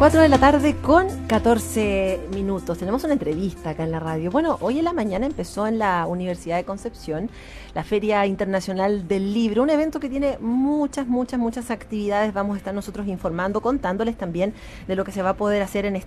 4 de la tarde con 14 minutos. Tenemos una entrevista acá en la radio. Bueno, hoy en la mañana empezó en la Universidad de Concepción la Feria Internacional del Libro, un evento que tiene muchas actividades. Vamos a estar nosotros informando, contándoles también de lo que se va a poder hacer en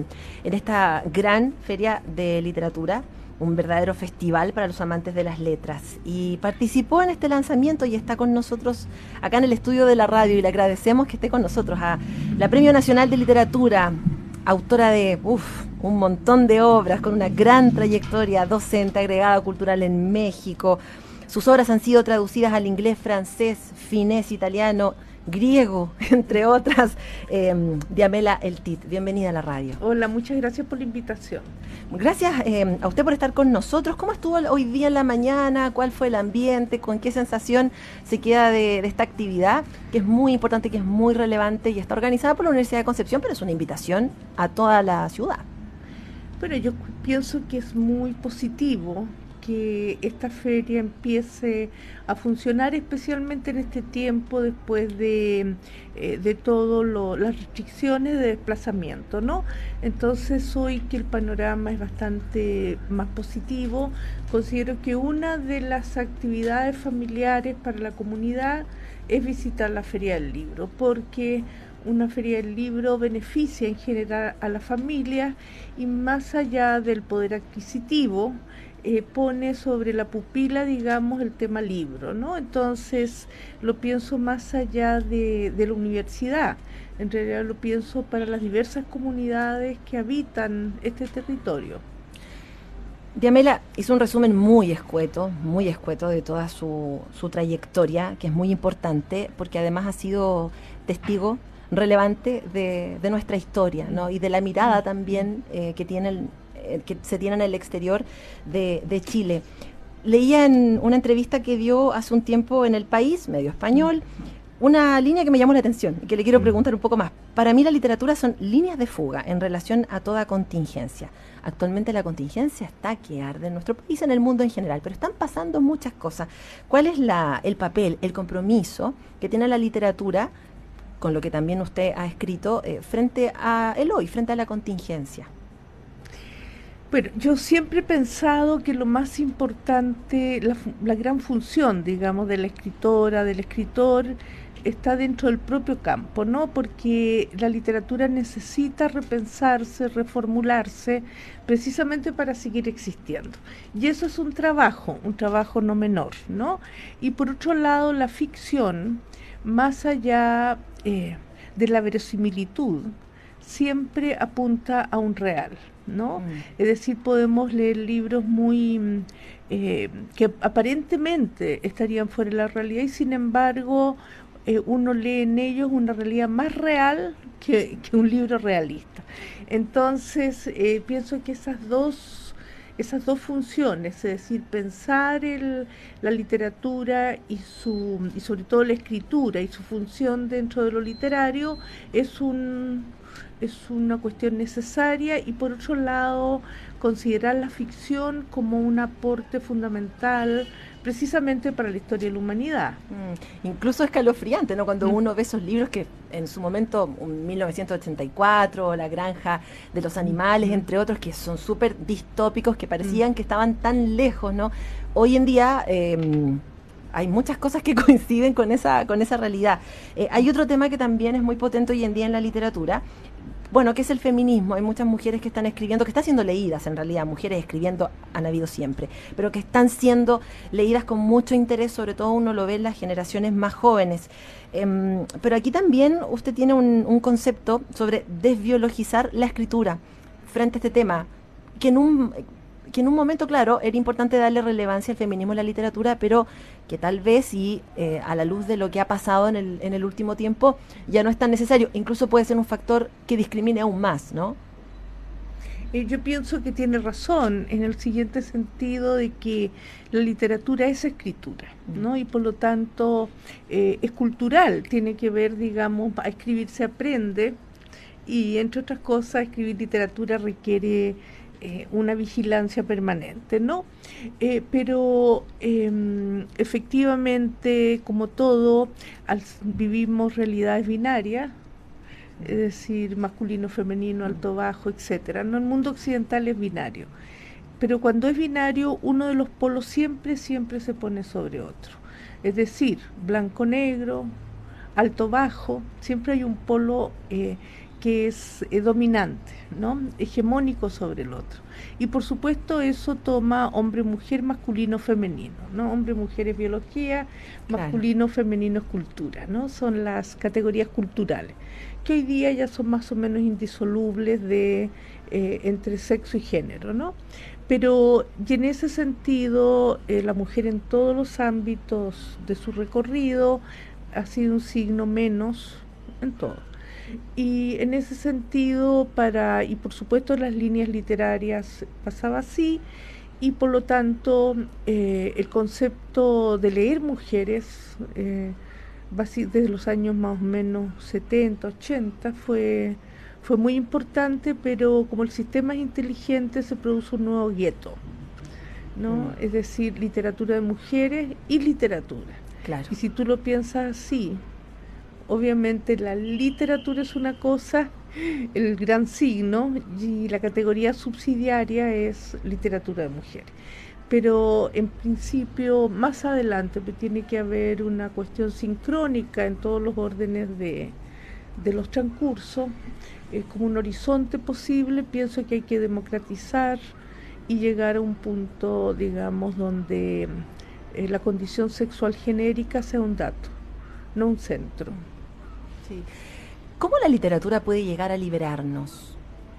esta gran feria de literatura, un verdadero festival para los amantes de las letras. Y participó en este lanzamiento y está con nosotros acá en el estudio de la radio, y le agradecemos que esté con nosotros a la Premio Nacional de Literatura, autora de un montón de obras, con una gran trayectoria, docente, agregada cultural en México. Sus obras han sido traducidas al inglés, francés, finés, italiano, griego, entre otras. Diamela Eltit, bienvenida a la radio. Hola, muchas gracias por la invitación. Gracias a usted por estar con nosotros. ¿Cómo estuvo hoy día en la mañana? ¿Cuál fue el ambiente? ¿Con qué sensación se queda de esta actividad, que es muy importante, que es muy relevante y está organizada por la Universidad de Concepción, pero es una invitación a toda la ciudad? Bueno, yo pienso que es muy positivo que esta feria empiece a funcionar, especialmente en este tiempo después de todo las restricciones de desplazamiento, ¿no? Entonces, hoy que el panorama es bastante más positivo, considero que una de las actividades familiares para la comunidad es visitar la Feria del Libro, porque una feria del libro beneficia en general a las familias y, más allá del poder adquisitivo, pone sobre la pupila, digamos, el tema libro, ¿no? Entonces, lo pienso más allá de la universidad. En realidad lo pienso para las diversas comunidades que habitan este territorio. Diamela hizo un resumen muy escueto de toda su trayectoria, que es muy importante, porque además ha sido testigo relevante de nuestra historia, ¿no? Y de la mirada también que se tiene en el exterior de Chile. Leía en una entrevista que dio hace un tiempo en El País, medio español, una línea que me llamó la atención y que le quiero preguntar un poco más. Para mí la literatura son líneas de fuga en relación a toda contingencia. Actualmente la contingencia está que arde en nuestro país, en el mundo en general, pero están pasando muchas cosas. ¿Cuál es el papel, el compromiso que tiene la literatura, con lo que también usted ha escrito, frente a el hoy, frente a la contingencia? Bueno, yo siempre he pensado que lo más importante, la gran función, digamos, de la escritora, del escritor, está dentro del propio campo, ¿no? Porque la literatura necesita repensarse, reformularse, precisamente para seguir existiendo. Y eso es un trabajo no menor, ¿no? Y por otro lado, la ficción, más allá de la verosimilitud, siempre apunta a un real, ¿no? Es decir, podemos leer libros muy que aparentemente estarían fuera de la realidad y, sin embargo, uno lee en ellos una realidad más real que un libro realista. Entonces, pienso que esas dos funciones, es decir, pensar la literatura y sobre todo la escritura y su función dentro de lo literario, es una cuestión necesaria, y por otro lado considerar la ficción como un aporte fundamental precisamente para la historia de la humanidad. Incluso escalofriante, ¿no? Cuando uno ve esos libros que en su momento, 1984, La granja de los animales, entre otros, que son súper distópicos, que parecían que estaban tan lejos, ¿no? Hoy en día hay muchas cosas que coinciden con esa realidad. Hay otro tema que también es muy potente hoy en día en la literatura, bueno, que es el feminismo. Hay muchas mujeres que están escribiendo, que están siendo leídas en realidad. Mujeres escribiendo han habido siempre, pero que están siendo leídas con mucho interés, sobre todo uno lo ve en las generaciones más jóvenes. Pero aquí también usted tiene un concepto sobre desbiologizar la escritura frente a este tema, que en un momento, claro, era importante darle relevancia al feminismo en la literatura, pero que tal vez, y a la luz de lo que ha pasado en el último tiempo, ya no es tan necesario. Incluso puede ser un factor que discrimine aún más, ¿no? Yo pienso que tiene razón en el siguiente sentido, de que la literatura es escritura, ¿no? Y por lo tanto es cultural, tiene que ver, digamos, a escribir se aprende, y entre otras cosas escribir literatura requiere una vigilancia permanente, ¿no? Pero efectivamente, como todo, vivimos realidades binarias, es decir, masculino, femenino, alto, bajo, etcétera. No, el mundo occidental es binario, pero cuando es binario, uno de los polos siempre se pone sobre otro. Es decir, blanco-negro, alto-bajo, siempre hay un polo que es dominante, ¿no? Hegemónico sobre el otro. Y por supuesto eso toma hombre-mujer, masculino-femenino, ¿no? Hombre-mujer es biología, masculino, femenino es cultura, ¿no? Son las categorías culturales, que hoy día ya son más o menos indisolubles de entre sexo y género, ¿no? Pero y en ese sentido la mujer en todos los ámbitos de su recorrido ha sido un signo menos en todo. Y en ese sentido, y por supuesto las líneas literarias pasaba así, y por lo tanto el concepto de leer mujeres desde los años más o menos 70, 80 fue muy importante, pero como el sistema es inteligente se produce un nuevo gueto, ¿no? Es decir, literatura de mujeres y literatura. Claro. Y si tú lo piensas así, obviamente la literatura es una cosa, el gran signo, y la categoría subsidiaria es literatura de mujeres. Pero en principio, más adelante, pues, tiene que haber una cuestión sincrónica en todos los órdenes de los transcursos, como un horizonte posible. Pienso que hay que democratizar y llegar a un punto, digamos, donde la condición sexual genérica sea un dato, no un centro. Sí. ¿Cómo la literatura puede llegar a liberarnos?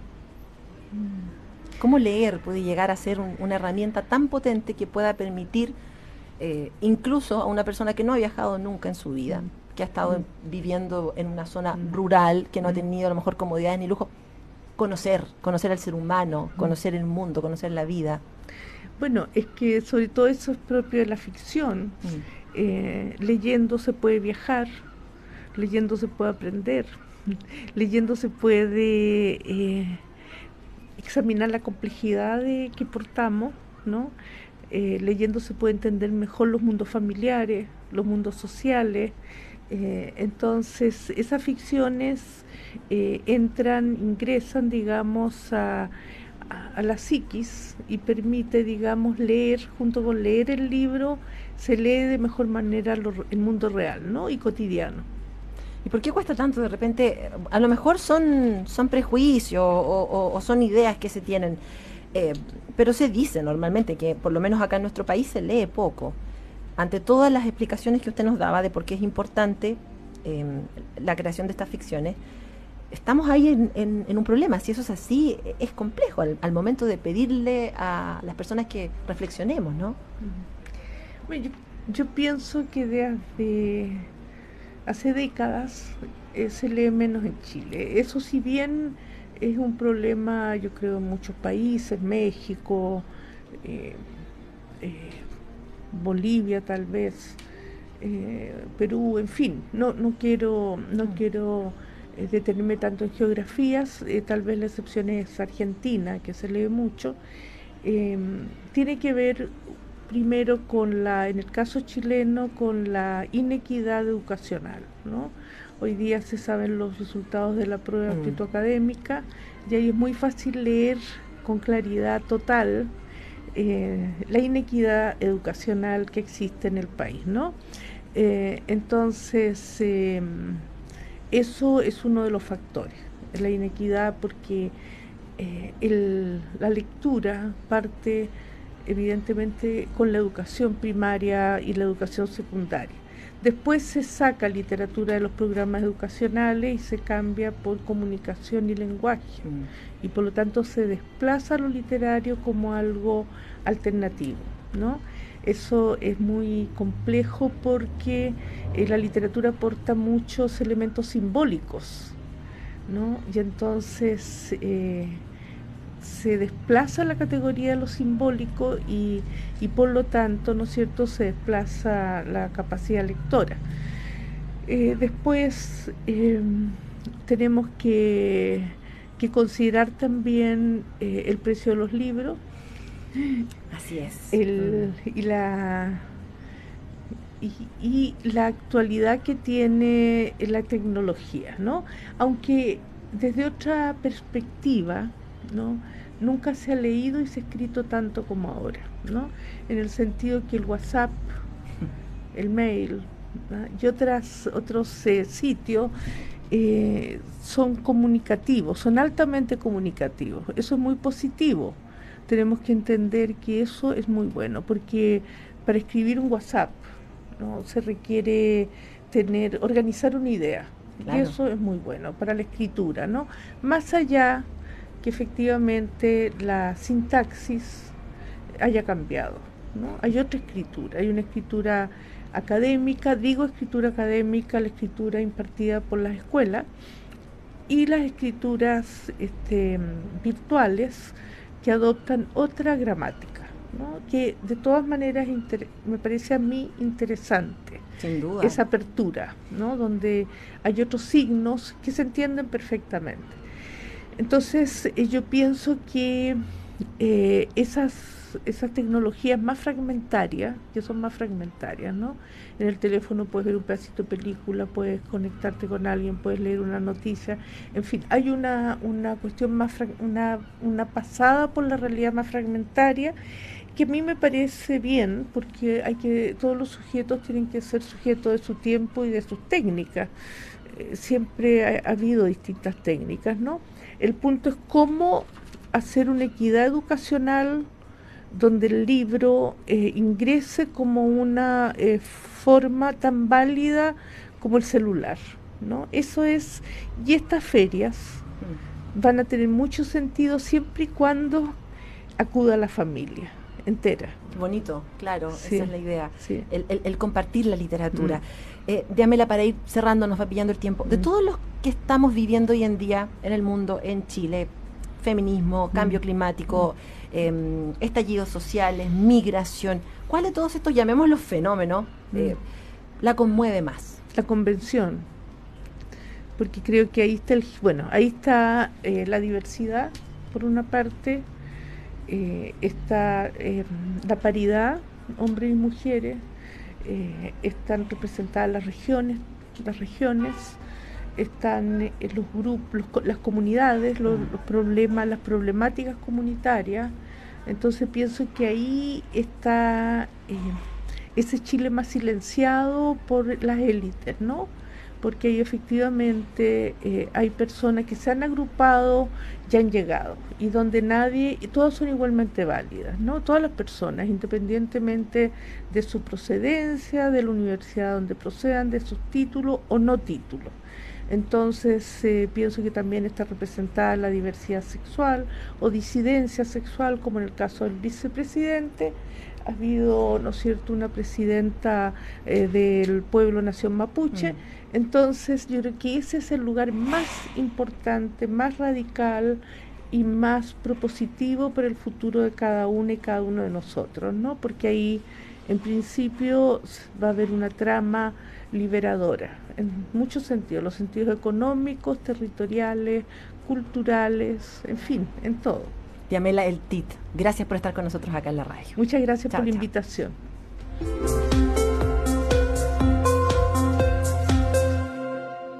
¿Cómo leer puede llegar a ser una herramienta tan potente que pueda permitir incluso a una persona que no ha viajado nunca en su vida, que ha estado viviendo en una zona rural, que no ha tenido a lo mejor comodidades ni lujo, conocer al ser humano, conocer el mundo, conocer la vida? Bueno, es que sobre todo eso es propio de la ficción. Leyendo se puede viajar, leyendo se puede aprender, leyendo se puede examinar la complejidad que portamos, ¿no? Leyendo se puede entender mejor los mundos familiares, los mundos sociales. Entonces esas ficciones ingresan, digamos, a la psiquis y permite, digamos, leer, junto con leer el libro, se lee de mejor manera el mundo real, ¿no? Y cotidiano. ¿Y por qué cuesta tanto de repente? A lo mejor son prejuicios o son ideas que se tienen, pero se dice normalmente que por lo menos acá en nuestro país se lee poco. Ante todas las explicaciones que usted nos daba de por qué es importante la creación de estas ficciones, estamos ahí en un problema. Si eso es así, es complejo al momento de pedirle a las personas que reflexionemos, ¿no? Bueno, yo pienso que desde hace décadas se lee menos en Chile. Eso, si bien es un problema, yo creo, en muchos países, México, Bolivia tal vez, Perú, en fin, no quiero detenerme tanto en geografías, tal vez la excepción es Argentina, que se lee mucho. Tiene que ver primero en el caso chileno, con la inequidad educacional, ¿no? Hoy día se saben los resultados de la prueba académica y ahí es muy fácil leer con claridad total la inequidad educacional que existe en el país, ¿no? Entonces, eso es uno de los factores, la inequidad, porque la lectura parte evidentemente con la educación primaria y la educación secundaria. Después se saca literatura de los programas educacionales y se cambia por comunicación y lenguaje. Y por lo tanto se desplaza lo literario como algo alternativo, ¿no? Eso es muy complejo porque la literatura aporta muchos elementos simbólicos, ¿no? Y entonces se desplaza la categoría de lo simbólico y por lo tanto, ¿no es cierto?, se desplaza la capacidad lectora. Después tenemos que considerar también el precio de los libros. Así es. y la actualidad que tiene la tecnología, ¿no? Aunque desde otra perspectiva, ¿no? Nunca se ha leído y se ha escrito tanto como ahora, ¿no? En el sentido que el WhatsApp, el mail, ¿no? Y otros sitios son comunicativos, son altamente comunicativos. Eso es muy positivo. Tenemos que entender que eso es muy bueno, porque para escribir un WhatsApp, ¿no? Se requiere organizar una idea. Claro. Y eso es muy bueno para la escritura, ¿no? Más allá que efectivamente la sintaxis haya cambiado, ¿no? Hay otra escritura, hay una escritura académica, digo escritura académica, la escritura impartida por las escuelas, y las escrituras virtuales que adoptan otra gramática, ¿no? Que de todas maneras me parece a mí interesante. Sin duda. Esa apertura, ¿no? Donde hay otros signos que se entienden perfectamente. Entonces yo pienso que esas tecnologías más fragmentarias, que son más fragmentarias, ¿no? En el teléfono puedes ver un pedacito de película, puedes conectarte con alguien, puedes leer una noticia, en fin, hay una cuestión más, una pasada por la realidad más fragmentaria, que a mí me parece bien, porque todos los sujetos tienen que ser sujetos de su tiempo y de sus técnicas. Siempre ha habido distintas técnicas, ¿no? El punto es cómo hacer una equidad educacional donde el libro ingrese como una forma tan válida como el celular, ¿no? Eso es, y estas ferias van a tener mucho sentido siempre y cuando acuda la familia entera. Bonito, claro, sí, esa es la idea, sí. el compartir la literatura. Diamela, para ir cerrando, nos va pillando el tiempo, de todos los que estamos viviendo hoy en día en el mundo, en Chile, feminismo, cambio climático, estallidos sociales, migración, ¿cuál de todos estos, llamémoslos fenómenos, la conmueve más? La convención, porque creo que ahí está la diversidad, por una parte, está la paridad, hombres y mujeres, están representadas las regiones, están los grupos, las comunidades, los problemas, las problemáticas comunitarias. Entonces pienso que ahí está ese Chile más silenciado por las élites, ¿no? Porque ahí efectivamente hay personas que se han agrupado y han llegado, y donde todas son igualmente válidas, ¿no? Todas las personas, independientemente de su procedencia, de la universidad donde procedan, de sus títulos o no títulos. Entonces pienso que también está representada la diversidad sexual o disidencia sexual, como en el caso del vicepresidente. Ha habido, ¿no es cierto?, una presidenta del pueblo nación mapuche. Entonces yo creo que ese es el lugar más importante, más radical y más propositivo para el futuro de cada una y cada uno de nosotros, ¿no? Porque ahí en principio va a haber una trama liberadora, en muchos sentidos, los sentidos económicos, territoriales, culturales, en fin, en todo. Diamela El Tit, gracias por estar con nosotros acá en la radio. Muchas gracias por la invitación.